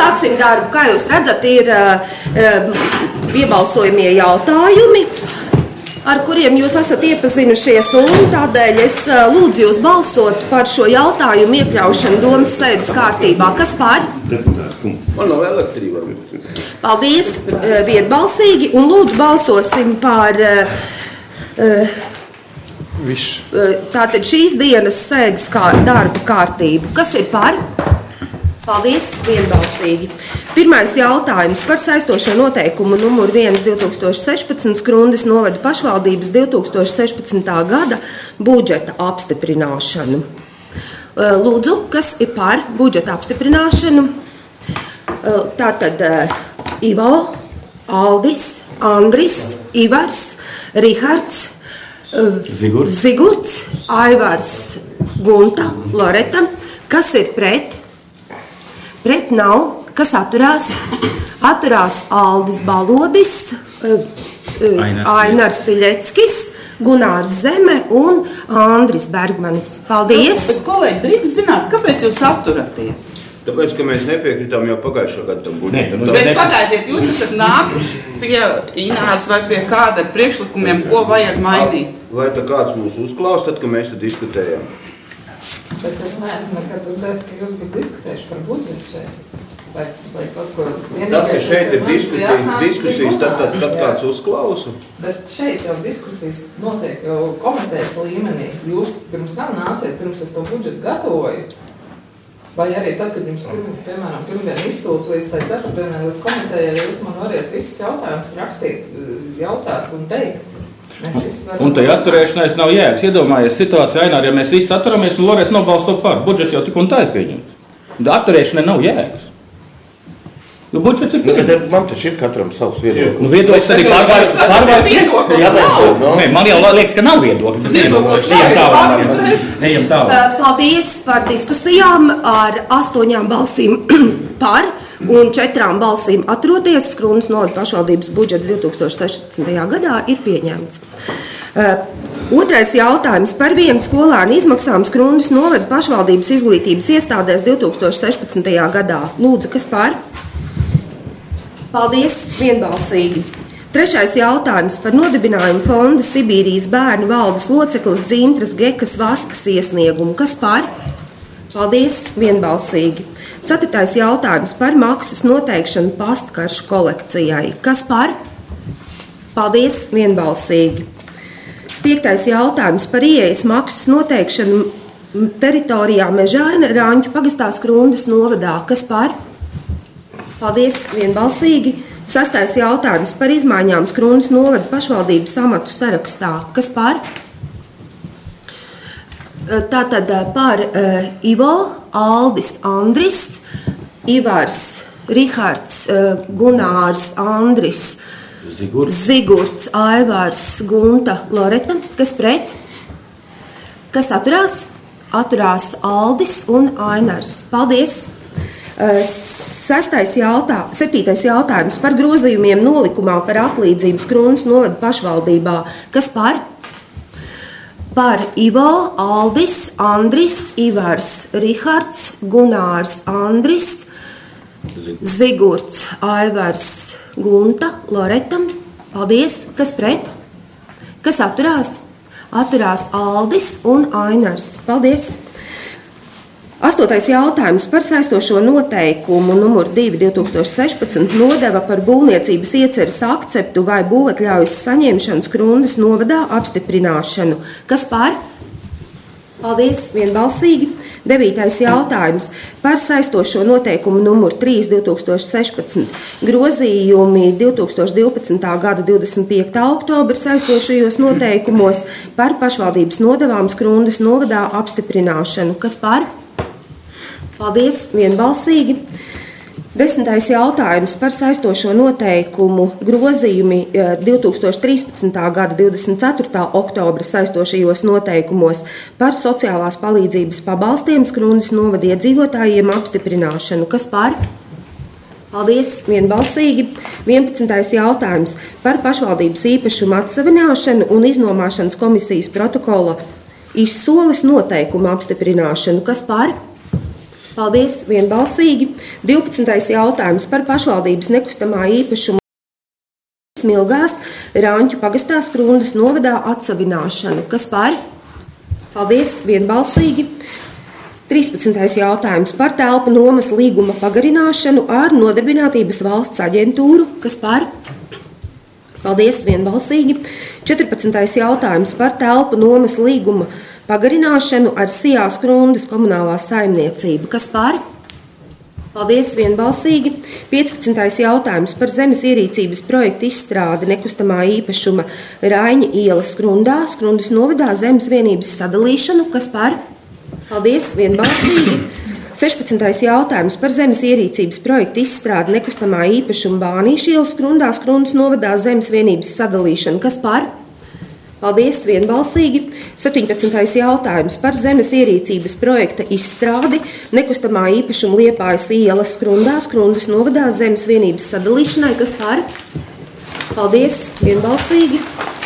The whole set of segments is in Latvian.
sāksim darbu. Kā jūs redzat, ir iebalsojumie jautājumi, ar kuriem jūs esat iepazinušies, un tādēļ es lūdzu jūs balsot par šo jautājumu iekļaušanu domas sēdes kārtībā. Kas par? Man nav elektrība. Paldies, vienbalsīgi, un lūdzu balsosim par tātad šīs dienas sēdes darba kārtību. Kas ir par? Paldies, vienbalsīgi. Pirmais jautājums par saistošo noteikumu numuru 1/2016 Skrundas novada pašvaldības 2016. gada budžeta apstiprināšanu. Lūdzu, kas ir par budžeta apstiprināšanu? Tātad Ivo, Aldis, Andris, Ivars, Rihards, Zigurts, Aivars, Gunta, Loreta. Kas ir pret? Pret nav. Kas atturās? Atturās Aldis Balodis, Ainars Piļeckis, Gunārs Zeme un Andris Bergmanis. Paldies! Bet, kolēģi, drīkst zināt, kāpēc jūs atturaties? Tāpēc, ka mēs nepiekritām jau pagājušo gadu tam budžetam. Bet pagaidiet, jūs esat nākuši pie Ināras vai pie kāda priekšlikumiem, ko vajag mainīt? Vai tā kāds mūs uzklaus, tad, kad mēs te diskutējām? Bet es neesmu nekad dzirdējis, ka jūs bijat diskutējuši par budžetu šeit. Vai kaut ko vienīgais... Tad, kad šeit ir diskusijas, tad kāds uzklausa? Bet šeit jau diskusijas notiek jau komitejas līmenī. Jūs pirms tam nāciet, pirms es to budžetu gatavoju. Vai arī tad, kad jums, piemēram, pirmdien izsūta līdz tai ceturtdienai līdz komitejai, jūs man variet visus jautājumus rakstīt, jautāt un teikt. Un tai atturēšanais nav jēgas. Iedomājies situāciju, Ainār, ja mēs visi atturamies un Loreta nobalso par. Budžets jau tik un tā ir pieņemts. Atturēšanai nav jēgas. Jo budžets ir pieņemts. Bet man taču ir katram savs viedoklis. Nu, viedoklis arī pārvar. Man jau liekas, ka nav viedoklis. Ejam tālāk. Paldies par diskusijām ar 8 balsīm par un 4 balsīm atturoties. Skrundas novada pašvaldības budžets 2016. gadā ir pieņemts. Otrais jautājums par vienu skolānu izmaksām Skrundas novada pašvaldības izglītības iestādēs 2016. gadā. Lūdzu, kas par? Paldies, vienbalsīgi. Trešais jautājums par nodibinājumu fonda Sibīrijas bērnu valdes locekles Dzintras Gekas Vaskas iesniegumu. Kas par? Paldies, vienbalsīgi. Ceturtais jautājums par maksas noteikšanu pastkaršu kolekcijai. Kas par? Paldies, vienbalsīgi. Piektais jautājums par ieejas maksas noteikšanu teritorijā Mežaina Raņķu pagastā Skrundas novadā. Kas par? Paldies, vienbalsīgi. Sastais jautājums par izmaiņām Skrundas novada pašvaldības amatu sarakstā. Kas par? Tātad par Ivo, Aldis, Andris, Ivars, Rihards, Gunārs, Andris, Zigurts, Aivars, Gunta, Loreta. Kas pret? Kas atturās? Atturās Aldis un Ainars. Paldies! Septītais jautājums par grozījumiem nolikumā par atlīdzību Skrundas novada pašvaldībā. Kas par? Par Ivo, Aldis, Andris, Ivars, Rihards, Gunārs, Andris, Zigurts, Aivars, Gunta, Loreta. Paldies! Kas pret? Kas atturās? Atturās Aldis un Ainars. Paldies! 8. jautājums par saistošo noteikumu numur 2/2016 nodeva par būvniecības ieceres akceptu vai būvatļaujas saņemšanu Skrundas novadā apstiprināšanu. Kas par? Paldies, vienbalsīgi. 9. jautājums par saistošo noteikumu numur 3/2016 grozījumi 2012. gada 25. oktobra saistošajos noteikumos par pašvaldības nodevām Skrundas novadā apstiprināšanu. Kas par? Paldies, vienbalsīgi. 10. jautājums par saistošo noteikumu grozījumi 2013. gada 24. oktobra saistošajos noteikumos par sociālās palīdzības pabalstiem Skrundas novada iedzīvotājiem apstiprināšanu. Kas par? Paldies, vienbalsīgi. 11. jautājums par pašvaldības īpašumu atsavināšanu un iznomāšanas komisijas protokola izsoles noteikumu apstiprināšanu. Kas par? Paldies, vienbalsīgi. 12. jautājums par pašvaldības nekustamā īpašuma Smilgās, Rāņķu pagastā Skrundas novadā atsavināšanu. Kas par? Paldies, vienbalsīgi. 13. jautājums par telpu nomas līguma pagarināšanu ar Nodarbinātības valsts aģentūru. Kas par? Paldies, vienbalsīgi. 14. jautājums par telpu nomas līguma pagarināšanu ar Sijā Skrundas komunālā saimniecību. Kas par? Paldies, vienbalsīgi. 15. jautājums par zemes ierīcības projektu izstrādi nekustamā īpašuma Raiņa ielas Skrundā, Skrundas novadā zemes vienības sadalīšanu. Kas par? Paldies, vienbalsīgi. 16. jautājums par zemes ierīcības projektu izstrādi nekustamā īpašuma Bānīša ielas Skrundā, Skrundas novadā zemes vienības sadalīšanu. Kas par? Paldies, vienbalsīgi. 17. jautājums par zemes ierīcības projekta izstrādi nekustamā īpašuma Liepājas ielas Skrundā, Skrundas novadā zemes vienības sadalīšanai. Kas par? Paldies, vienbalsīgi.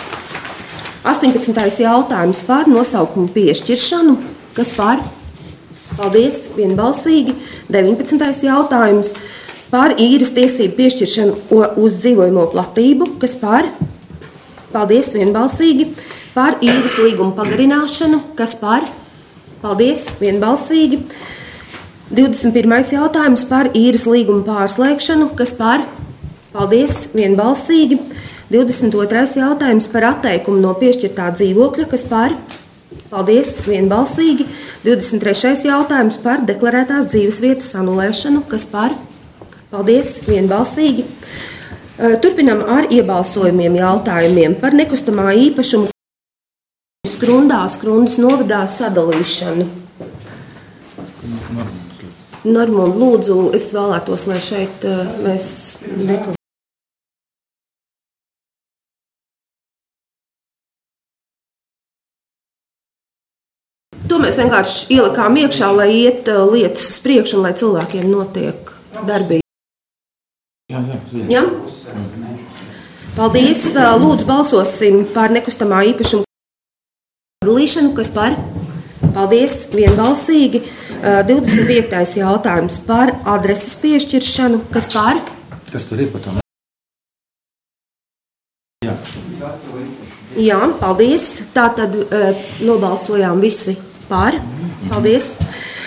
18. jautājums par nosaukumu piešķiršanu. Kas par? Paldies, vienbalsīgi. 19. jautājums par īres tiesību piešķiršanu uz dzīvojamo platību. Kas par? Paldies, vienbalsīgi. Par īres līgumu pagarināšanu. Kas par? Paldies, vienbalsīgi. 21. jautājums par īres līgumu pārslēgšanu. Kas par? Paldies, vienbalsīgi. 22. jautājums par atteikumu no piešķirtā dzīvokļa. Kas par? Paldies, vienbalsīgi. 23. jautājums par deklarētās dzīvesvietas anulēšanu. Kas par? Paldies, vienbalsīgi. Turpinām ar iebalsojumiem jautājumiem par nekustamā īpašuma Skrundā, Skrundas novadā sadalīšanu. Normund, lūdzu, es vēlētos, lai šeit mēs deklarējam. To mēs vienkārši ielikām iekšā, lai iet lietas uz priekšu un lai cilvēkiem notiek darbība. Jā? Paldies. Lūdzu, balsosim par nekustamā īpašuma sadalīšanu. Kas par? Paldies, vienbalsīgi. 25. jautājums par adreses piešķiršanu. Kas par? Kas tur ir par to? Jā, paldies. Tātad nobalsojām visi par. Paldies.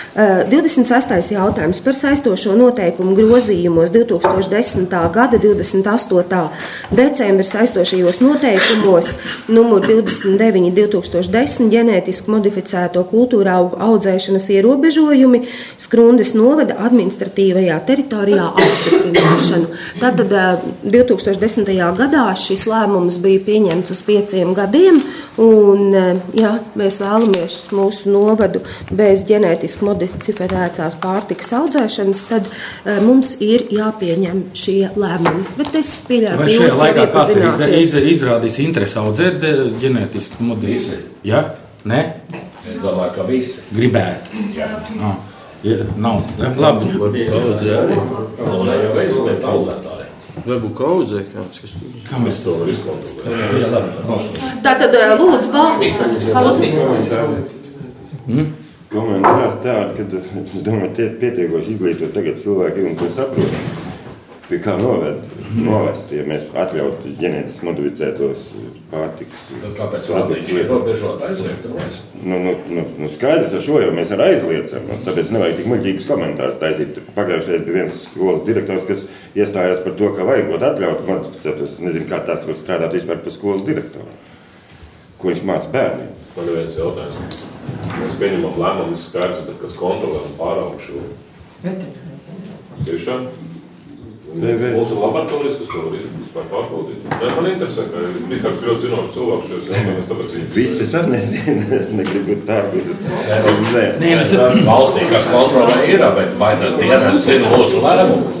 26. jautājums par saistošo noteikumu grozījumos 2010. gada 28. decembra saistošajos noteikumos numur 29 2010 ģenētiski modificēto kultūra augu audzēšanas ierobežojumi Skrundas novada administratīvajā teritorijā apstiprināšanu. Tātad 2010. gadā šis lēmums bija pieņemts uz 5 gadiem, un ja mēs vēlamies mūsu novadu bez ģenētiski modificētās pārtikas audzēšanas, tad mums ir jāpieņem šie lēmumi. Bet es pieļauju, ka jūs jau iepazināties. Vai šajā laikā kāds ir izrādījis interesi audzēt ģenētiski modificētu? Ja? Nē? Es domāju, ka visi gribētu. Jā. Ja, nav. Labi. Audzē arī. Jau veselības audzētāji. Varbūt kā audzē kāds, kas tur. Kā mēs to varam izkontrolēt? Tātad lūdzu balsot. Komentāri tādi, ka, es domāju, tie pietiekoši izglītot tagad cilvēki un to saprot, pie kā novest, ja mēs atļautu ģenētiski modificētos pārtikas. Tad kāpēc valdīši ierobežot aizliegt? Nu, skaidrs ar šo jau mēs ar aizliecam, tāpēc nevajag tik muļķīgus komentārus taisīt. Pagājušajā bija viens skolas direktors, kas iestājās par to, ka vajagot atļaut modificētos. Es nezinu, kā tāds var strādāt vispār par skolas direktoru. Ko viņš māca bērniem? Man ir viens jautājums. Mēs pieņemam lēmumus skaidrs, bet kas kontrolē un pāraug šo? Tiešām? Mūsu laboratorijas, kas to var vispār pārbaudīt. Man interesē, ka Rihards ļoti zinošs cilvēks šajos jautājumus, tāpēc viņi... Viss es arī nezinu, es negribu būt pārbaudīt. Valstī, kas kontrolē ir, bet vai tas dienas zina mūsu lēmumus?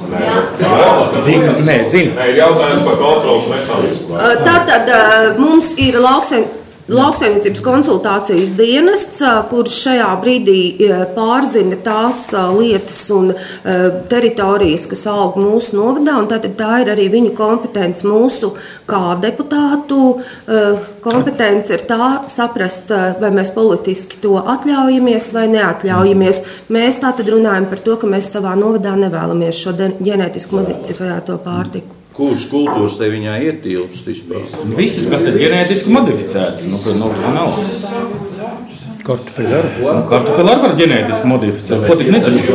Nē, zinu. Nē, ir jautājums par kontrolas mehānismu. Tātad mums ir Lauksaimniecības konsultācijas dienests, kurš šajā brīdī pārzina tās lietas un teritorijas, kas aug mūsu novadā, un tātad tā ir arī viņa kompetence mūsu kā deputātu kompetence ir tā saprast, vai mēs politiski to atļaujamies vai neatļaujamies. Mēs tātad runājam par to, ka mēs savā novadā nevēlamies šo ģenētiski modificēto pārtiku. Kuras kultūras te viņā ietilpst vispār? Visas, kas ir ģenētiski modificētas, nav. Kartupeļi arī. Kartupeļi arī var ģenētiski modificēt. Ko tik netaču?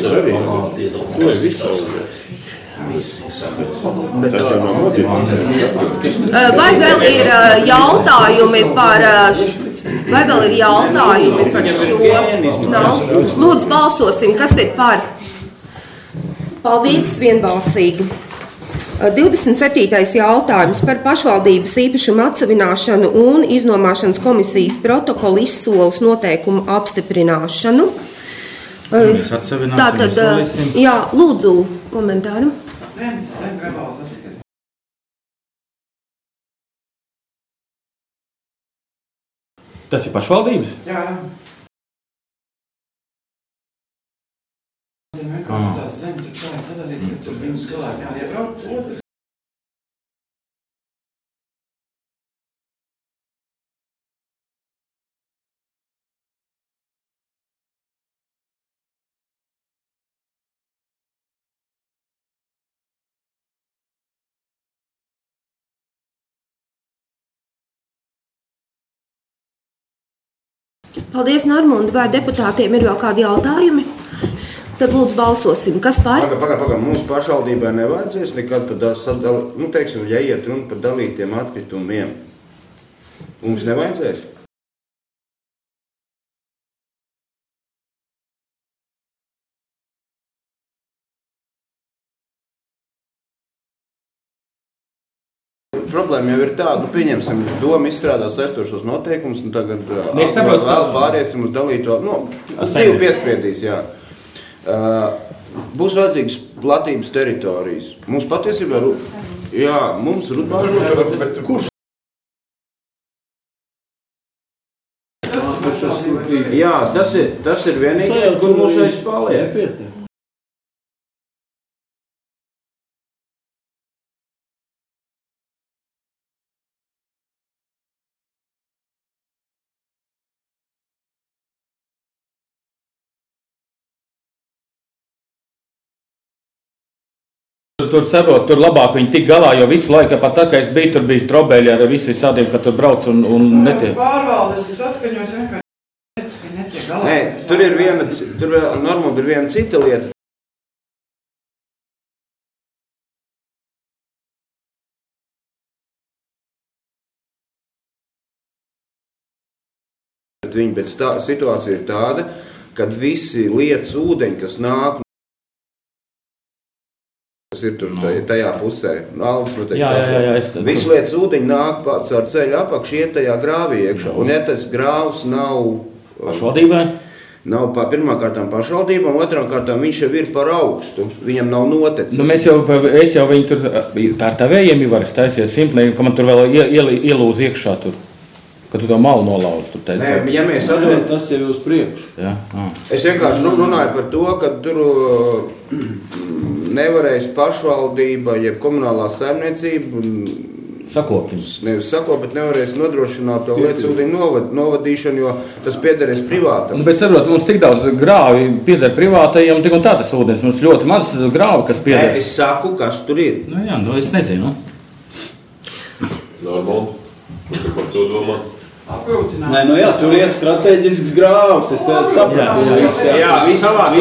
Vai vēl ir jautājumi par šo? Nav. Lūdzu, balsosim, kas ir par? Paldies, vienbalsīgi. 27. jautājums par pašvaldības īpašumu atsavināšanu un iznomāšanas komisijas protokolu izsoles noteikumu apstiprināšanu. Mēs atsavināsim, Tātad, jā, lūdzu, komentāru. Tas ir pašvaldības? Jā. Tās zemes tur tā sadalīt, ka tur viņus galāk jāiebrauc otrs. Paldies, Normunda. Vai deputātiem ir vēl kādi jautājumi? Tad lūdzu balsosim. Kas par? Paga. Mums pašvaldībai nevajadzēs nekad teiksim, ja iet runa par dalītiem atkritumiem. Mums nevajadzēs? Problēma jau ir tāda, pieņemsim, doma izstrādās aizstošos noteikumus, un tagad vēl pāriesim uz dalīto, dzīvu piespiedīs, jā. Būs vajadzīgas platības teritorijas. Mums patiesībā, jā, mums rudbāžu, kurš? Jā, tas ir vienīgais, kur mums aizpaliek. Tur labāk viņi tik galā, jo visu laiku, pat tā, ka es biju, tur bija trobeļi ar visi sādiem, ka tur brauc un netiek. Pārvaldes, kas saskaņos vienkārši netiek galā. Nē, tur ir viena cita lieta. Bet situācija ir tāda, kad visi lietas ūdeņi, kas nāk, kas ir tur tajā pusē, visu lietas ūdeņi nāk caur ceļu apakšu, iet tajā grāvī iekšā. Un ja tas grāvs nav pašvaldībai? Nav pirmkārtām pašvaldībām, otrām kārtām viņš jau ir par augstu, viņam nav notecis. Es jau viņu tur, tā ar tavējiem jau var taisies simplīgi, ka man tur vēl ielūz iekšā tur. Kad tu to malu nolauz, tur teici. Nē, ja mēs atdod, tas jau uz priekšu. Jā. Es vienkārši runāju par to, ka tur nevarēs pašvaldība, jeb komunālā saimniecība nevis sakot, bet nevarēs nodrošināt to lietas ūdeņu novadīšanu, jo tas piederēs privātam. Bet saprot, mums tik daudz grāvi pieder privātajiem, tik un tā tas ūdens. Mums ļoti maz grāvi, kas pieder. Nē, es saku, kas tur ir. Jā, es nezinu. Normāli. Kur par to domā? Nē, jā, tur iet strateģisks grāvs, es tādu sapratu. Jā, viss.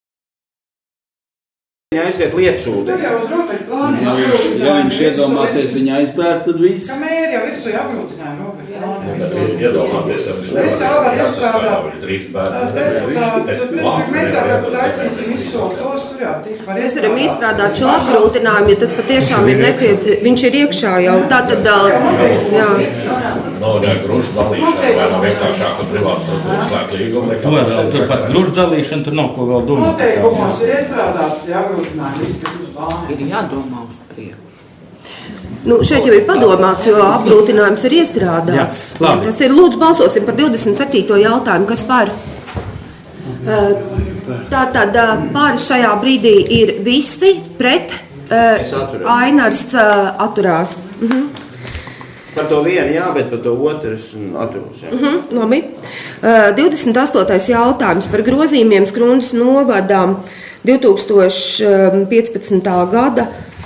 Viņa aiziet lietsūdeni. Ja viņš iedomāsies viņa aizbērt, tad viss. Ka mēri jau visu apgrūtinājumu nopietni. Iedomāties, mēs jau var iestrādāt. Drīkst bērt. Mēs jau taisīsim izsolt tos, tur jau tiks par Mēs varam iestrādāt šo apgrūtinājumu, ja tas patiešām ir nepieciešams. Viņš ir iekšā jau. Tātad, jā. Nav jau gružu dalīšana, vai nav vienkāršāk, ka privāts slēgt līgumu. Tur pat gružu dalīšana, tur nav ko vēl domāt. Noteikumos ir iestrādāts tie apgrūtinājumi, viss, kas uz plāni. Ir jādomā uz priekšu. Šeit jau ir padomāts, jo apgrūtinājums ir iestrādāts. Tas ir, lūdzu, balsosim par 27. jautājumu, kas par. Tātad pāri šajā brīdī ir visi pret. Ainars atturās. Par to vienu jā, bet par to otru es atrūšu. Labi. 28. jautājums par grozījumiem Skrundas novada 2015. gada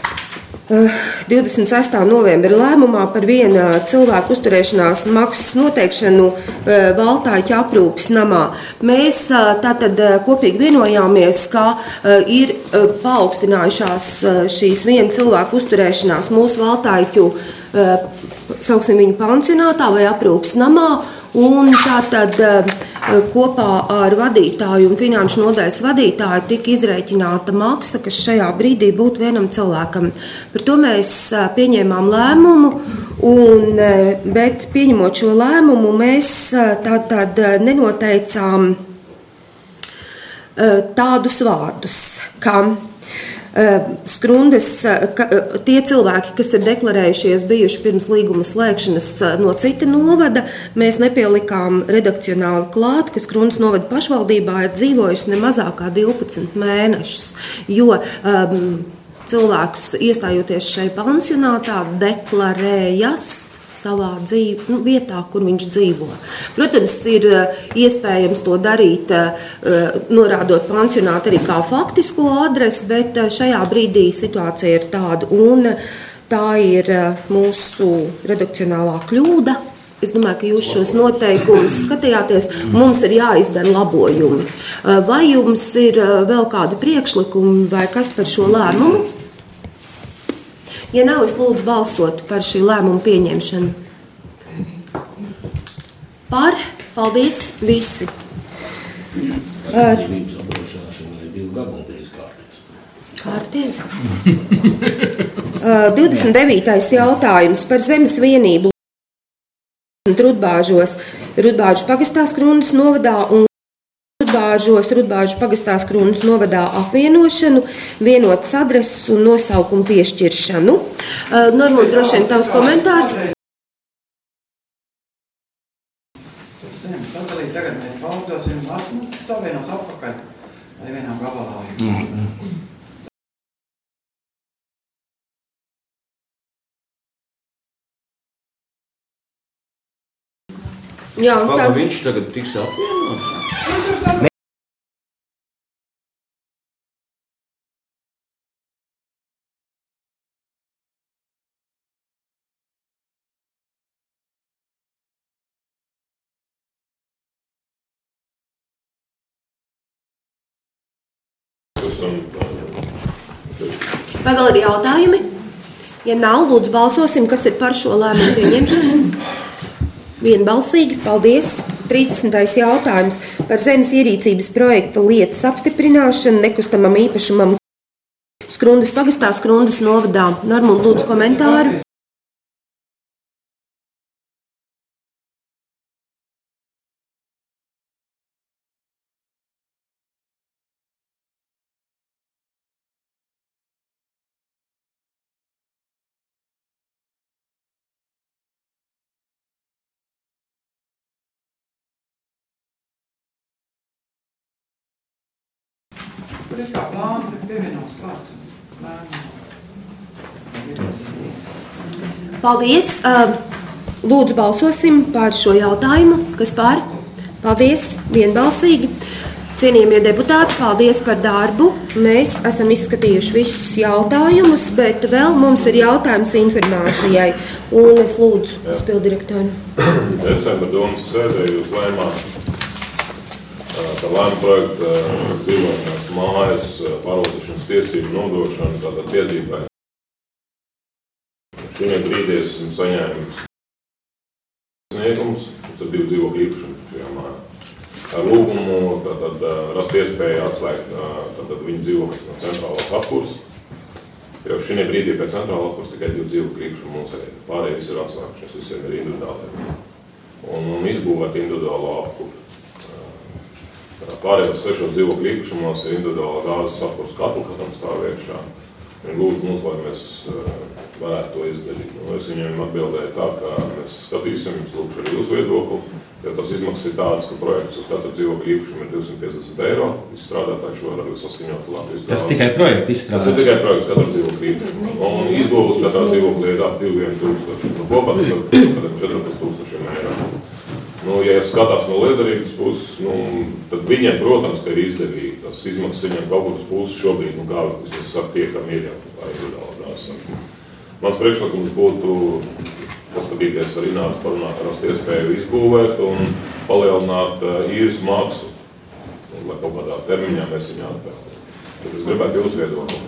26. novembra lēmumā par viena cilvēku uzturēšanās maksas noteikšanu Valtāķa aprūpes namā. Mēs tātad kopīgi vienojāmies, ka ir paaugstinājušās šīs viena cilvēku uzturēšanās mūsu Valtāķu, sauksim viņu pansionātā vai aprūpes namā, un tātad kopā ar vadītāju un finanšu nodaļas vadītāju tika izrēķināta maksa, kas šajā brīdī būtu vienam cilvēkam. Par to mēs pieņēmām lēmumu, bet pieņemot šo lēmumu, mēs tātad nenoteicām tādus vārdus, ka Skrundas, tie cilvēki, kas ir deklarējušies bijuši pirms līguma slēgšanas no cita novada, mēs nepielikām redakcionāli klāt, ka Skrundas novada pašvaldībā ir dzīvojuši ne mazāk kā 12 mēnešus, jo cilvēks iestājoties šai pansionātā deklarējas savā vietā, kur viņš dzīvo. Protams, ir iespējams to darīt, norādot pansionātu arī kā faktisko adresi, bet šajā brīdī situācija ir tāda, un tā ir mūsu redakcionālā kļūda. Es domāju, ka jūs šos noteikumus skatījāties, mums ir jāizdara labojumi. Vai jums ir vēl kādi priekšlikumi vai kas par šo lēmumu? Ja nav, es lūdzu balsot par šī lēmuma pieņemšanu. Par, paldies, visi. Dzīvības apdrošināšana ir 2 gadu nedēļas kārtības. 29. jautājums par zemes vienību Rudbāžu pagastā Skrundas novadā un Rudbāžu pagastā Skrundas novadā apvienošanu, vienotas adreses un nosaukumu piešķiršanu. Normūna, droši vien tavs komentārs. Sadalīt tagad mēs baldosim savienos apakaļ, vai vienā gabalā. Jā, tā viņš tagad tiks apvienots. Vai vēl ir jautājumi? Ja nav, lūdzu balsosim, kas ir par šo lēmumu pieņemšanu. Vienbalsīgi, paldies. 30. jautājums par zemes ierīcības projekta lietas apstiprināšanu nekustamam īpašumam Skrundas pagastā Skrundas novadā. Normūna, lūdzu komentāru. Tur ir kā plāns, ir pievienots klāts. Paldies. Lūdzu balsosim par šo jautājumu. Kas par? Paldies. Vienbalsīgi. Cienījamie deputāti, paldies par darbu. Mēs esam izskatījuši visus jautājumus, bet vēl mums ir jautājums informācijai. Un es lūdzu izpildirektoru. Decembra domas sēdē jūs lēmāt par lēmu projektu dzīvošanas mājas pārvaldīšanas tiesību nodošanu tātad biedrībai. Šodien brīdī esam saņēmuši sniegums, mums ir 2 dzīvokļu īpašumi šajā mājā. Ar lūgumu tātad rast iespēju atslēgt tātad viņu dzīvokļus no centrālās apkures. Jo šodien brīdī pēc centrālās apkures tikai 2 dzīvokļu īpašumi mums arī. Pārējie visi ir atslēgušies, visiem ir individuāli. Un izbūvēt individuālo apkuri. Pārējos 6 dzīvokļu īpašumos ir individuāla gāzes apkures katlu, katram stāv iekšā. Viņi lūdzu mums, lai mēs varētu to izdarīt. Es viņiem atbildēju tā, ka mēs skatīsim, jums lūkšu arī jūsu viedokli, jo tas izmaksas ir tāds, ka projekts uz katru dzīvokļu īpašumu ir 250 eiro. Izstrādātāji šo var saskaņot Latvijas. Tas tikai projekts izstrādāt. Tas ir tikai projekts katru dzīvokļu īpašumu. Un izbūves katrā dzīvoklī ir ap 21,000. Nu, kopā tas ir 14,000 eiro. Nu, ja es skatās no liederības puses, tad viņiem, protams, ka ir izdevīgi. Tas izmaksas viņiem kaut kur uz puses šobrīd, kā es saku, tiekam ir jau tā individuāli. Mans priekšlikums būtu paskatīties ar Ināras parunāt, rast iespēju izbūvēt un palielināt īres maksu, lai kaut kādā termiņā mēs viņu atpēlētu. Tad es gribētu jūs viedokli.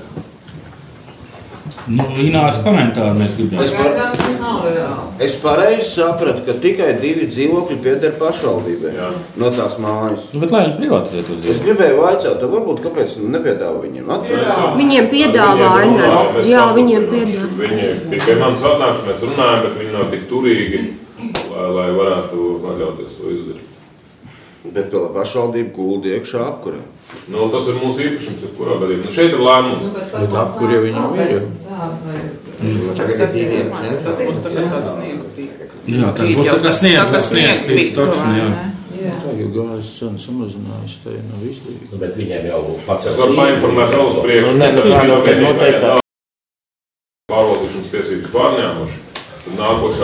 Ināras komentāru mēs gribējām. Es pareizi sapratu, ka tikai 2 dzīvokļi pieder pašvaldībai no tās mājas. Bet lai viņi privatizēt uz Es gribēju vaicāt, varbūt kāpēc nepiedāvā viņiem atpakaļ? Viņiem piedāvā, jā, viņiem piedāvā. Viņi tikai manas atnākšu, mēs runājam, bet viņi nav tik turīgi, lai varētu atļauties to izdarīt. Bet vēl pašvaldība guldi iekšā apkurē. Tas ir mūsu īpašums, kurā gadījumā. Šeit ir lēmums. Bet apkurē viņam ir. Tas būs tagad tāds sniega. Jā, tas būs tagad sniega. Tā jau gājas cena samazinājās, tā jau nav izdevīgi. Bet viņiem jau pats es varu painformēt vēl uz priekšu. Pārvaldīšanas tiesības pārņēmuši. Tad nākošā.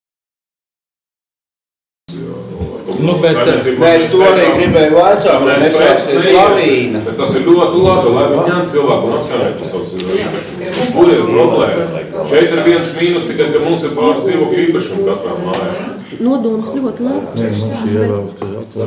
Mēs to arī gribēju vaicāt, un nesāksies lavīna. Bet tas ir ļoti labi, lai viņi ņem cilvēku un apsaimnieku savus īpašumus. Kur ir problēma? Šeit ir viens mīnus, tikai ka mums ir pāris dzīvokļu īpašumu katrā mājā. Nodoms ļoti labs. Mums ir ievēlēt,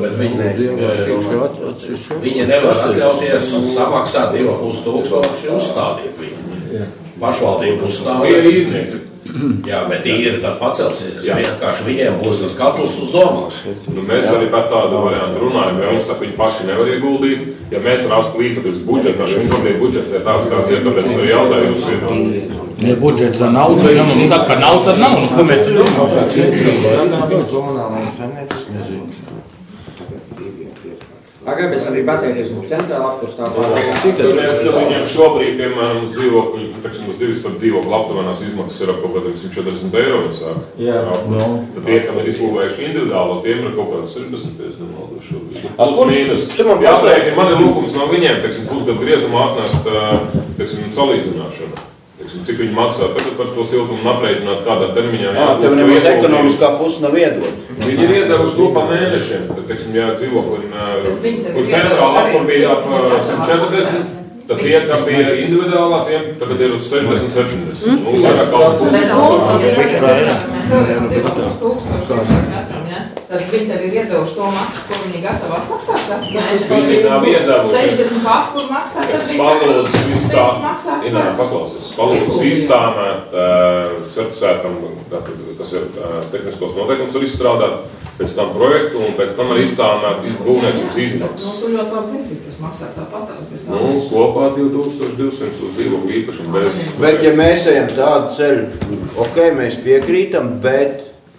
ka viņi nevar atļauties samaksāt 2,500 uzstādīt viņu. Pašvaldību uzstādīt. Jā, bet īri tad pacelsies. Vienkārši viņiem būs tas katls uz domās. Mēs arī par tādu variantu runājam, jo viņi saka, viņi paši nevar ieguldīt. Ja mēs rastu līdzekļus budžetā, jo šobrīd budžets ir tāds, kāds ir, tāpēc arī jautājums ir. Ja budžets ir nauda, ja mums saka, ka nav, tad nav. Ko mēs tur Gribēs arī pateikties no centrāla apkurs tā pārāk. Viņiem šobrīd, piemēram, uz dzīvokļu, uz 2 dzīvokļu aptuvenās izmaksas ir ap kaut kādiem 140 eiro nesāk. Tad tie, kam ir izbūvējuši individuālo, tiem ir kaut kādā 70 nemaldos šobrīd. Plus mīnus. Jāstājas, man ir lūkums no viņiem, pusgadu griezumā atnest, salīdzināšanu. Cik viņi maksā tagad par to siltumu un aprēķināt kādā termiņā. Tev nemaz ekonomiskā puse nav iedot. Viņi ir iedevuši to pa mēnešiem. Tad, ja dzīvokļi, kur centrāla apkur bija ap 140, tad tie, kas bija individuālā, tiem tagad ir uz 60-70. Tad viņi tev ir iedevuši to maksu, ko viņi gatavi atmaksāt. Viņi nav iedevuši 60 apkur maksāt, tad viņi maksās. Paklausies. Palūdzu sistāmēt, certificētam, kas ir tehniskos noteikums var izstrādāt, pēc tam projektu un pēc tam arī izstāmēt būvniecības izmaksas. Tu ļoti labi zini, cik tas maksā tāpatās bez tā. Kopā 2200 uz dzīvokļu īpašumu bez. Bet ja mēs ejam tādu ceļu, mēs piekrītam, bet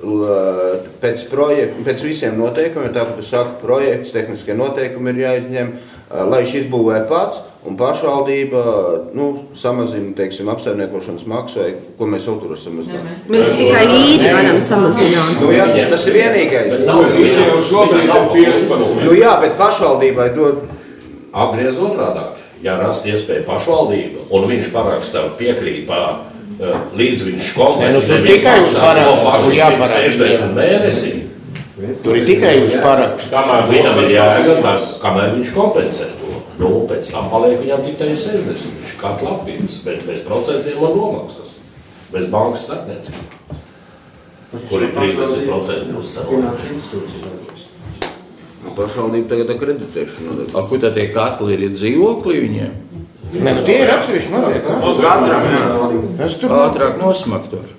pēc visiem noteikumiem, tā, ka tu saki, projekts, tehniskie noteikumi ir jāizņem, lai viņš izbūvē pats, un pašvaldība samazina, apsaimniekošanas maksu, vai ko mēs vēl tur samazinām. Mēs tikai īri varam samazināt. Jā, tas ir vienīgais. Viņi jau šobrīd ir 15. Jā, bet pašvaldībai dod. Apgriez otrādāk. Ja rast iespēju pašvaldību, un viņš paraksta piekrīt līdz viņš kompensē, tikai uz parakstu jāparaksta 60 mēnesī. Tur ir tikai uz parakstu. Viņam ir jāgatās, kamēr viņš kompensē to. Pēc tam paliek viņam tikai 60. Viņš katru apīdus, bet bez procentiem un nomaksas. Bez bankas starpniecība. Kur ir 30% uzcēlē. Pašvaldība tagad akreditēšana. Ko tā tie katli ir dzīvokļi viņiem? Tie ir atsevišķi mazie. Tas tur ātrāk nosmakt var.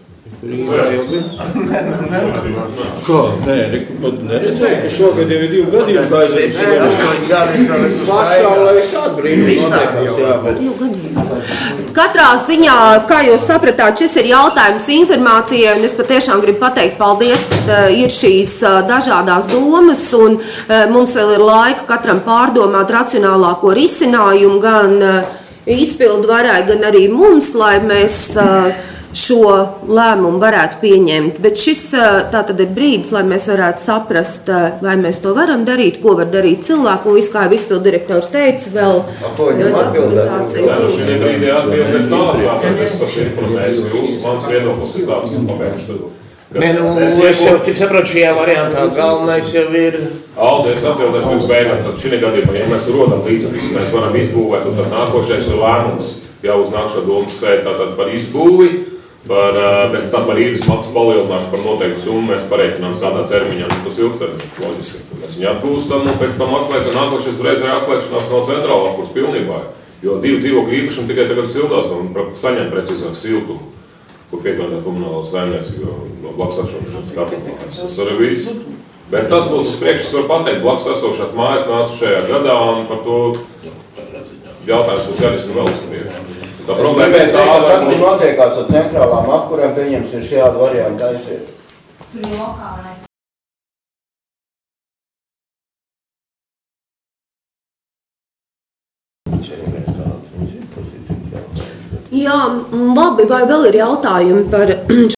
Kā? Nē, neredzēju, ka šogad jau ir 2 gadījumi, kā aizvien. Pasaulē es atbrīnu noteikums, Katrā ziņā, kā jūs sapratāt, šis ir jautājums informācijai, un es patiešām gribu pateikt paldies, ka ir šīs dažādās domas, un mums vēl ir laika katram pārdomāt racionālāko risinājumu, gan izpildu varai, gan arī mums, lai mēs šo lēmumu varētu pieņemt, bet šis tātad ir brīdis, lai mēs varētu saprast, vai mēs to varam darīt, ko var darīt cilvēku, un viss, kā izpildirektors teica, vēl dokumentācija. Jā, šī brīdī atbildēt tādu, jāpēc es tas informēju, jūs, mans viedoklis ir tāds, es pabeigšu. Nē, nu, es jau, cik saprotu, šajā variantā galvenais jau ir... Alde, es atbildēšu pirms beigām, tad šī gadījumā, ja mēs rodam līdzekļus, mēs varam izbūvēt, un tad nākošais ir lēmums, jau uz nākšo domas sēdi, tātad par izbūvi, pēc tam par īres maksas palielināšu par noteiktu summu, mēs pareiķinām tādā termiņā, tas ilgtermiņš loģiski. Mēs viņu atgūstam, un pēc tam atslēgam, nākošais reiz ir atslēgšanās no centrālā, kuras pilnībā, jo 2 dzīvokļu īpašumi tikai tagad sildās, un saņem precīzāk siltumu, kur piegādā komunālā saimniecība no blakus esošās kapitālās. Tas arī viss. Bet tas būs priekš, es varu pateikt, blakus esošās mājas nāca šajā gadā, un par to jautājums būs jārisina vēl uz priekšu. Tā problēma ir tā, kas tur notiekās ar centrālām apkurēm, pieņemsim šādu variantu aiziet. Tur ir lokālais. Jā, labi, vai vēl ir jautājumi par...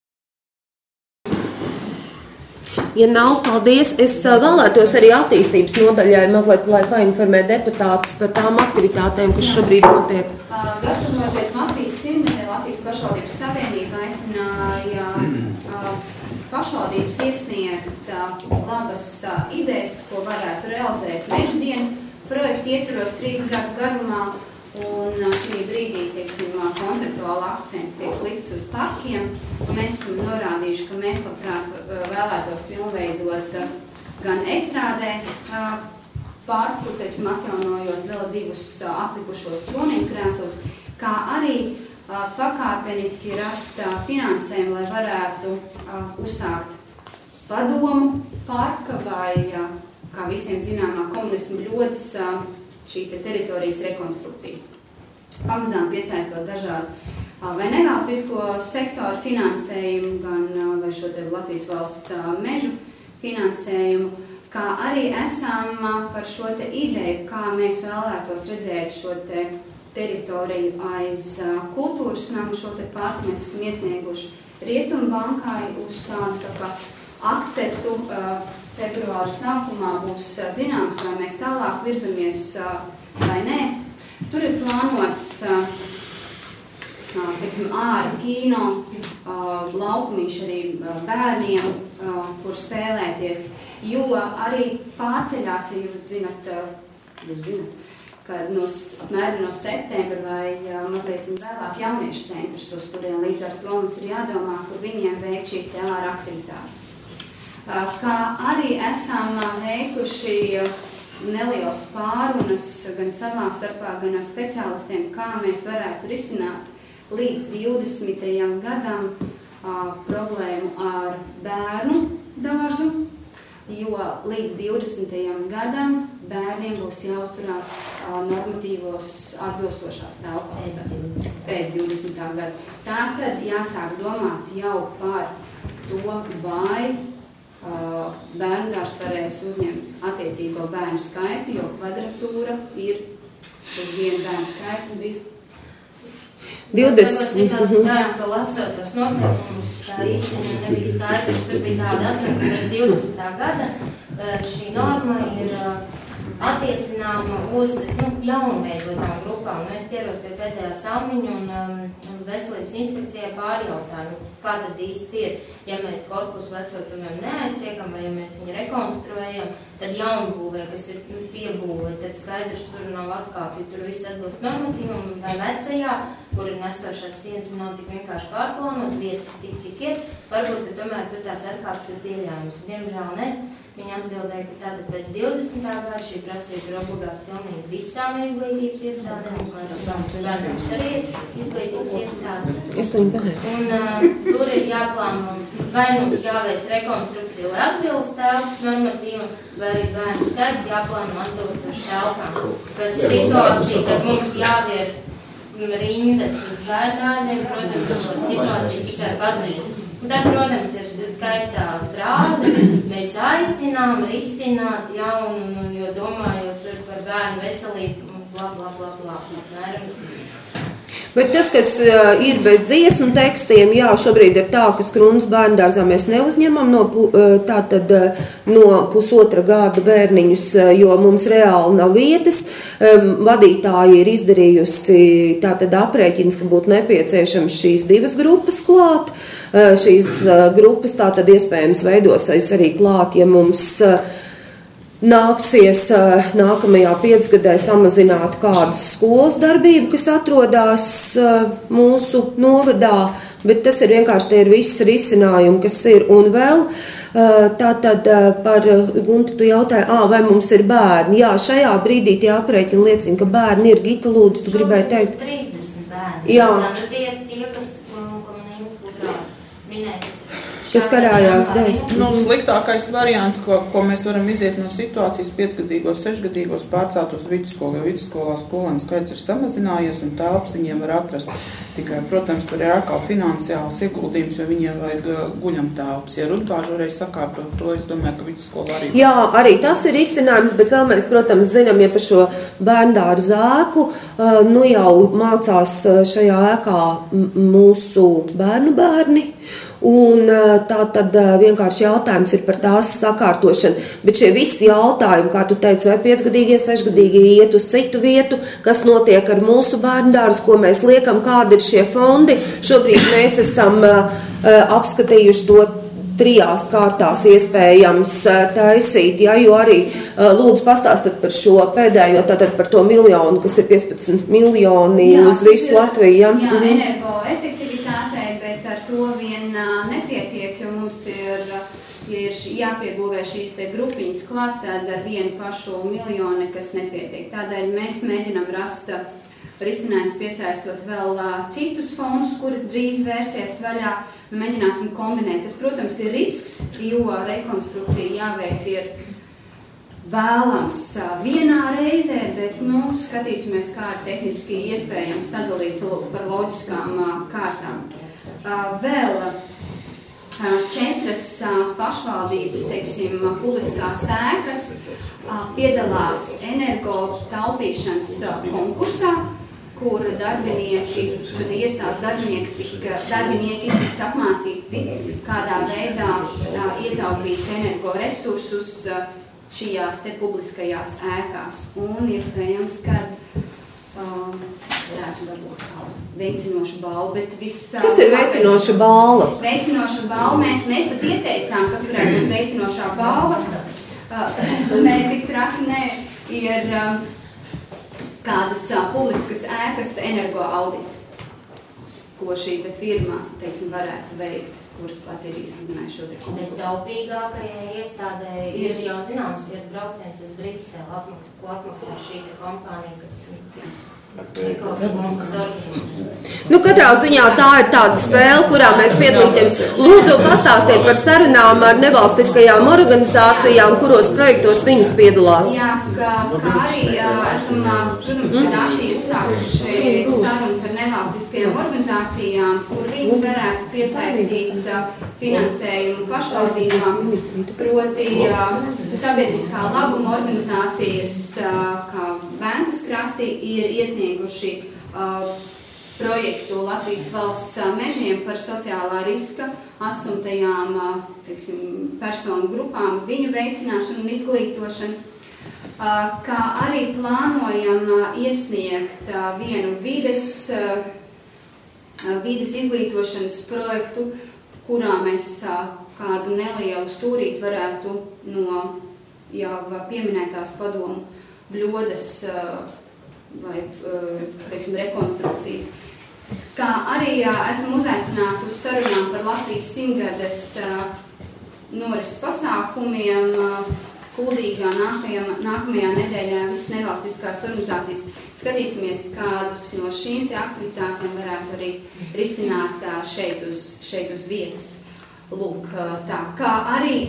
Ja nav, paldies. Es vēlētos arī attīstības nodaļai mazliet, lai painformē deputātus par tām aktivitātēm, kas šobrīd notiek. Gatavoties Latvijas simtgadē, Latvijas pašvaldības savienība aicināja pašvaldības iesniegt labas idejas, ko varētu realizēt meždienu projektu ietvaros 3 gadu garumā. Un šī brīdī, teiksim, konceptuāli akcents tiek likts uz parkiem. Mēs esam norādījuši, ka mēs labprāt vēlētos pilnveidot gan Estrādē parku, teiksim, atjaunojot vēl 2 atlikušos troniņkrēslus, kā arī pakāpeniski rast finansējumu, lai varētu uzsākt padomu parka vai, kā visiem zināmā, komunismu ļodas šī teritorijas rekonstrukcija. Pamazām piesaistot dažādu vai nevalstisko sektoru finansējumu, gan vai šo te Latvijas valsts mežu finansējumu, kā arī esam par šo te ideju, kā mēs vēlētos redzēt šo te teritoriju aiz kultūras namu, šo te parku mēs esam iesnieguši Rietumu bankai uz tādu tā kā akceptu. Februāra sākumā būs zināms, vai mēs tālāk virzamies vai nē. Tur ir plānots, teiksim, āra kino, laukumiņš arī bērniem, kur spēlēties, jo arī pārceļās, ja jūs zinat, ka apmēram no septembra vai mazliet vēlāk jauniešu centrus, uz kuriem līdz ar to mums ir jādomā, kur viņiem veikt šīs te āra aktivitātes. Kā arī esam veikuši nelielas pārunas gan savā starpā, gan ar speciālistiem, kā mēs varētu risināt līdz 20. gadam problēmu ar bērnu dārzu, jo līdz 20. gadam bērniem būs jāuzturās normatīvos atbilstošās telpās pēc 20. gada. Tātad jāsāk domāt jau par to, vai bērndārs varēs uzņemt attiecīgo bērnu skaitu, jo kvadratūra ir uz vienu bērnu skaitu bija 20. Citādi to lasot tos noteikumus, kā īstenībā nebija skaidrs, tur bija tāda atruna, ka līdz 20. gada šī norma ir attiecināma uz jaunveidotām grupām. Es ķeros pie pēdējā Salmiņa un veselības inspekcijai pārjautāju, kā tad īsti ir, ja mēs korpusu veco, piemēram, neaiztiekam, vai ja mēs viņu rekonstruējam, tad jaunbūvē, kas ir piebūvē, tad skaidrs tur nav atkāpju, tur viss atbilst normatīvam, vai vecajā, kur ir nesošās sienas un nav tik vienkārši pārplānot, vietas tik cik ir, varbūt, ka tomēr tur tās atkāpes ir pieļājumas. Diemžēl ne. Viņa atbildēja, ka tātad pēc 20. gada šī prasība ir obligāti pilnīgi visām izglītības iestādēm, kā bērnums arī ir izglītības iestāde. Un tur ir jāplāno, vai jāveic rekonstrukcija, lai atbilst telpas normatīvam, vai arī bērnu skaits jāplāno atbilstoši telpām. Kas situācija, kad mums jāvier rindas uz bērnāziem, protams, šo situāciju tikai padziļina. Un tad, protams, ir skaistā frāze, mēs aicinām risināt jaunu, jo domājot par bērnu veselību, bla, bla, bla, bla, bla. Bet tas, kas ir bez dziesmu tekstiem, jā, šobrīd ir tā, ka Skrunas bērndārzā mēs neuzņemam no 1,5 gada bērniņus, jo mums reāli nav vietas. Vadītāji ir izdarījusi tātad aprēķins, ka būtu nepieciešams šīs 2 grupas klāt. Šīs grupas tātad iespējams veidosies arī klāt, ja mums nāksies nākamajā 5 gadē samazināt kādas skolas darbību, kas atrodas mūsu novadā, bet tas ir vienkārši tie ir visi risinājumi, kas ir. Un vēl tātad par Gunti, tu jautāji, vai mums ir bērni. Jā, šajā brīdī tie aprēķini liecina, ka bērni ir. Gita, lūdzu, tu gribēji teikt? 30 bērni. Jā. Nu, tie kas, ko man minēja, kas karājās dēļ. Nu, sliktākais variants, ko mēs varam iziet no situācijas 5-gadīgos, 6-gadīgos pārcelt uz vidusskolu, jo vidusskolā skolēnu skaits ir samazinājies un telpas viņiem var atrast. Tikai, protams, tur ir ārkārt finansiāls ieguldījums, jo viņiem vajag guļam telpas. Ja Rudbāžu reiz sakārtot to, es domāju, ka vidusskola arī. Jā, arī tas ir izcinājums, bet vēl mēs, protams, zinām, ja par šo bērndārzu ēku, nu jau mācās šajā ēkā mūsu bērni. Un tā tad vienkārši jautājums ir par tās sakārtošanu. Bet šie visi jautājumi, kā tu teici, vai 5-gadīgie, 6-gadīgie iet uz citu vietu, kas notiek ar mūsu bērndārzu, ko mēs liekam, kādi ir šie fondi. Šobrīd mēs esam apskatījuši to 3 kārtās iespējams taisīt, ja, jo arī lūdzu pastāstat par šo pēdējo, tātad par to miljonu, kas ir 15 miljoni uz visu Latviju. Ja? Jā, energoefektivitātei, bet ar to vien nepietiek, jo mums ir jāpiegūvē šīs te grupiņas klāt, tad ar vienu pašu miljonu, kas nepietiek. Tādēļ mēs mēģinam rast risinājums piesaistot vēl citus fondus, kuri drīz vērsies vaļā. Mēģināsim kombinēt. Tas, protams, ir risks, jo rekonstrukcija jāveic ir vēlams vienā reizē, bet skatīsimies, kā ir tehniski iespējams sadalīt par loģiskām kārtām. Vēl 4 pašvaldības, teiksim, publiskās ēkas piedalās energo taupīšanas konkursā, kur darbinieki tiks apmācīti, kādā veidā ietaupīt energoresursus šajās te publiskajās ēkās. Un iespējams, kad varētu varbūt veicinošu balvu, bet kas ir veicinoša balva? Veicinoša balva, mēs pat ieteicām, kas varētu būt veicinošā balva. Nē, tik traki nē, ir kādas publiskas ēkas energo audits, ko šī te firma, teiksim, varētu veikt, kur pat ir izsludinājuši šo te konkursu. Bet taupīgākajai iestādē ir jau zināms, ja brauciens uz Briseli, ko apmaksā šī te kompānija, kas katrā ziņā tā ir tāda spēle, kurā mēs piedalīties. Lūdzu, pastāstiet par sarunām ar nevalstiskajām organizācijām, kuros projektos viņas piedalās. Jā, kā arī esam, protams, kad aktīvi uzsākuši sarunas ar nevalstiskajām organizācijām, kur viņas varētu piesaistīt finansējumu pašvaldībām, proti sabiedriskā labuma organizācijas, kā Ventas krastī, ir iesnieguši projektu Latvijas valsts mežiem par sociālā riska 8. Personu grupām, viņu veicināšanu un izglītošanu, kā arī plānojam iesniegt vienu vides izglītošanas projektu, kurā mēs kādu nelielu stūrīt varētu no jau pieminētās padomu bļodas vai, teiksim, rekonstrukcijas. Kā arī esam uzaicināti uz sarunām par Latvijas 100-gades norises pasākumiem Kuldīgā nākamajā nedēļā visas nevalstiskās organizācijas. Skatīsimies, kādus no šīm te aktivitātēm varētu arī risināt šeit uz vietas. Lūk, tā. Kā arī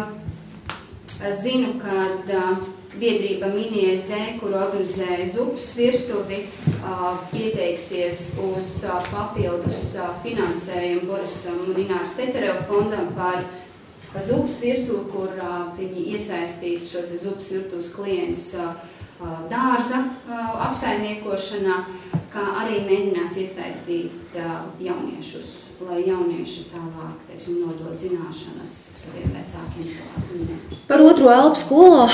zinu, kad biedrība Mini-SD, kuru organizēja Zupas virtuvi, pieteiksies uz papildus finansējumu Borisam un Ināras Teterev fondam par Zupas virtuvi, kur viņi iesaistīs šos Zupas virtuves klientus dārza apsaimniekošanā, kā arī mēģinās iesaistīt jauniešus, lai jaunieši tālāk, teiksim, nodod zināšanas saviem vecākiem savā. Par otro elpu skolā?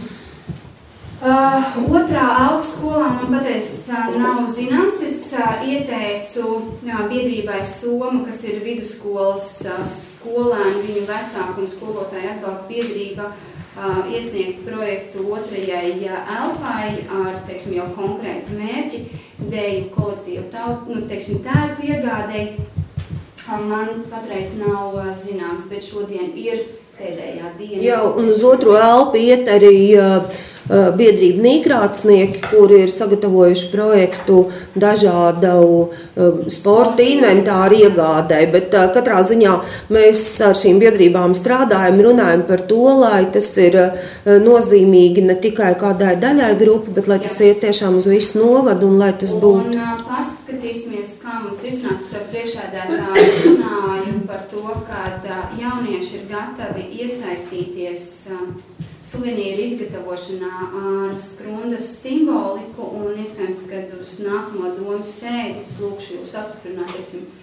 Otrā elpu skolā man patreiz nav zināms. Es ieteicu biedrībai Soma, kas ir vidusskolas skolēni, viņu vecāku un skolotāju atbalsta biedrība, iesniegt projektu otrajai elpai ar, teiksim, jau konkrētu mērķi, deju kolektīvu tērpu iegādēji. Man patreiz nav zināms, bet šodien ir pēdējā diena. Jā, un uz otro elpu iet arī biedrība Nīkrācnieki, kuri ir sagatavojuši projektu dažādu sporta inventāru iegādai, bet katrā ziņā mēs ar šīm biedrībām strādājam, runājam par to, lai tas ir nozīmīgi ne tikai kādai daļai grupu, bet lai tas iet tiešām uz visu novadu un lai tas būtu. Un paskatīsimies, kā mums iznāks priekšādātāji runāju par to, ka jaunieši ir gatavi iesaistīties suvenīru izgatavošanā ar skrundas simboliku un iespējams, kad uz nākamo domas sēdi es lūkšu jūs apstiprināt,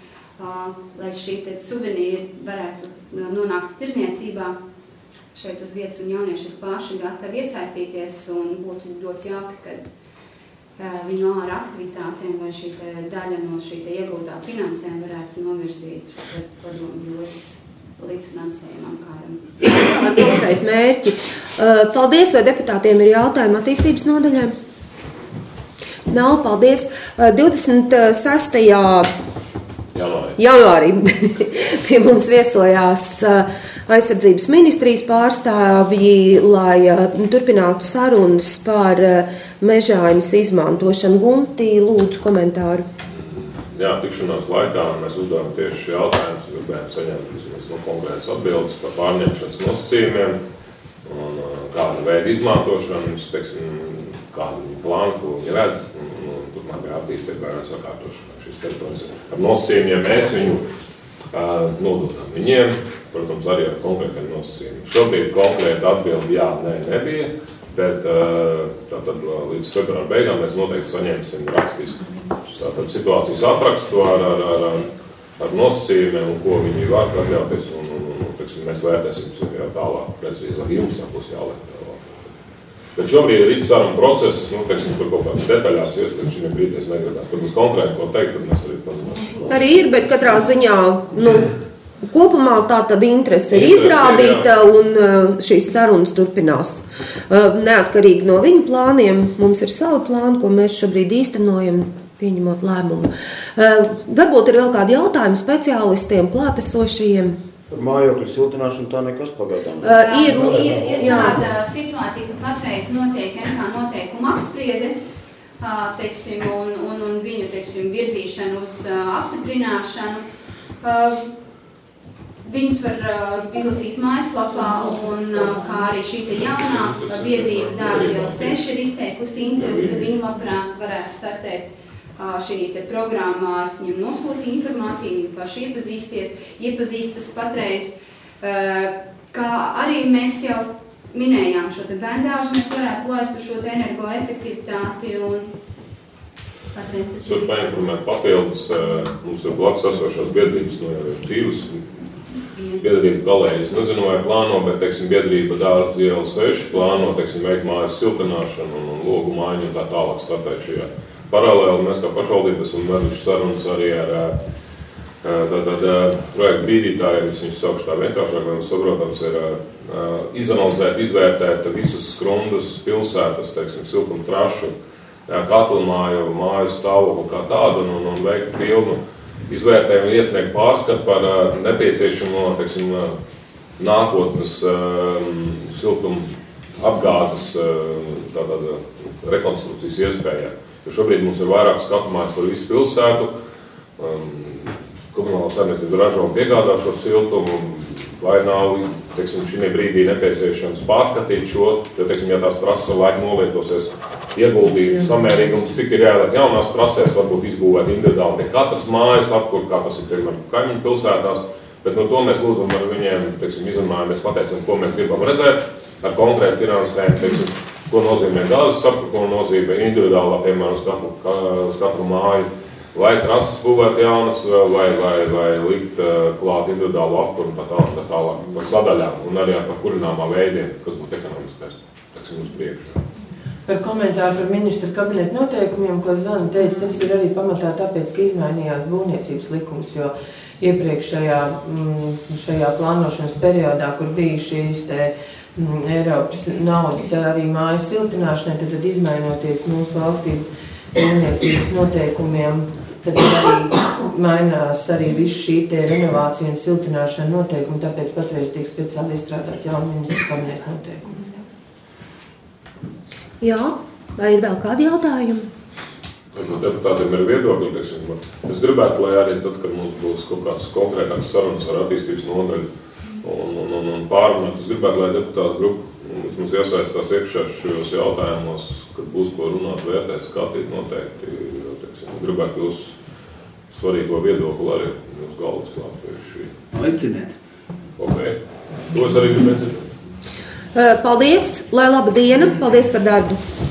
lai šī suvenīri varētu nonākt tirzniecībā šeit uz vietas un jaunieši ir paši gatavi iesaistīties un būtu ļoti jauki, kad viņu ar aktivitātēm vai šī daļa no šī iegūtā finansējuma varētu novirzīt šo padomu līdzfinansējumam kādam. Ar konkrētu mērķi. Paldies, vai deputātiem ir jautājumi attīstības nodaļai? Nav, paldies. 26. janvārī pie mums viesojās aizsardzības ministrijas pārstāvji, lai turpinātu sarunas par mežainas izmantošanu. Gunti, lūdzu komentāru. Jā, tikšanās laikā mēs uzdevām tieši šī jautājumus, gribējām saņemt konkrētas atbildes par pārņemšanas nosacījumiem un kādu veidu izmantošanu, kādu viņi plānu, ko viņi redz, un turpmākajā attīstībā mēs sakārtošu šīs teritorijas ar nosacījumiem, mēs viņu nododam viņiem, protams, arī ar konkrētiem nosacījumiem. Šobrīd konkrēta atbildi jā, nebija, bet tātad līdz februāra beigām mēs noteikti saņemsim rakstisku situācijas aprakstu ar nosacījumiem, un ko viņi var atļauties, un mēs vērtēsim jau tālāk, precīzāk jums būs jāliek tālāk. Bet šobrīd ir saruna process, par kaut kādas detaļās ieslēgt šim brīdī, es negribētu. Kad mums konkrēti ko teikt, tad mēs arī pazinām. Arī ir, bet katrā ziņā, kopumā tā tad interese ir izrādīta un šīs sarunas turpinās. Neatkarīgi no viņu plāniem, mums ir savi plāni, ko mēs šobrīd īstenojam, pieņemot lēmumu. Varbūt ir vēl kādi jautājumi speciālistiem, klātesošajiem? Par mājokļu siltināšanu tā nekas pagaidām. Ir tāda situācija, ka patreiz notiek noteikuma apspriede, un viņu, virzīšanu uz apstiprināšanu. Viņus var izlasīt mājaslapā, un kā arī šī jaunā biedrība Dārza iela 6 ir izteikusi interesi, ka viņi labprāt varētu startēt šī programmā. Es viņam nosūtīju informāciju, viņi paši iepazīstas patreiz. Kā arī mēs jau minējām šo bērndārzu, mēs varētu laist uz šo energoefektivitāti un patreiz tas ir. Painformēt papildus, mums ir blakus esošās biedrības, no jau ir 2. Biedrība Galēja, es nezinu, vai plāno, bet, biedrība Dārza iela 6 plāno, veikt mājas siltināšanu un logu mājiņu un tā tālāk startēt šajā. Paralēli mēs kā pašvaldība esam veduši sarunas arī ar projektu bīdītājiem, es viņus saukšu tā vienkāršāk, lai mums saprotams ir izanalizēt, izvērtēt visas skrundas, pilsētas, siltuma trašu, katlmāju, māju stāvokli kā tādu un veikt pilnu izvērtējumu, iesniegt pārskatu par nepieciešamo, nākotnes siltuma apgādes rekonstrukcijas iespējām. Šobrīd mums ir vairākas katlamājas par visu pilsētu. Komunālā saimniecība ražo un piegādā šo siltumu, vai nav, šī brīdī nepieciešams pārskatīt šo, jo, ja tās trases ar laiku nolietosies, ieguldījumu samērīgums tik ir jāieliek jaunās trasēs, varbūt izbūvēt individuāli pie katras mājas apkur, kā tas ir, piemēram, kaimiņu pilsētās, bet no to mēs lūdzam ar viņiem, izrunājamies, pateicam, ko mēs gribam redzēt, ar konkrētu finansējumu, ko nozīmē gāzes apkure, ko nozīmē individuālā, piemēram, uz katru māju. Vai trases būvēt jaunas, vai likt klāt individuālu apkuru un tā tālāk par sadaļām un arī par kurināmā veidiem, kas būtu ekonomiskais, teksim, uz priekšu. Par komentāru par ministra kabineta noteikumiem, ko Zana teica, tas ir arī pamatā tāpēc, ka izmainījās būvniecības likums, jo šajā plānošanas periodā, kur bija šīs Eiropas naudas arī mājas siltināšanai, tad izmainoties mūsu valstī būvniecības noteikumiem, tad arī mainās arī visu šī renovācija un siltināšana noteikumi, tāpēc patreiz tiek speciāli izstrādāt jaunu ministra kabineta noteikumu. Jā, vai ir vēl kādi jautājumi? Deputātiem ir viedokļi, teiksim, es gribētu, lai arī tad, kad mums būs kaut kāds konkrētāks sarunas ar attīstības nodaļu un pārunāt, es gribētu, lai deputātu grupu vismaz iesaistās iekšā šajos jautājumos, kad būs ko runāt, vērtēt, skatīt noteikti, jo, teiksim, es gribētu jūs svarīgo viedokli arī jūs galvas klāt pie šī. Aiciniet. Ok, to es arī gribētu. Paldies, lai laba diena, paldies par darbu.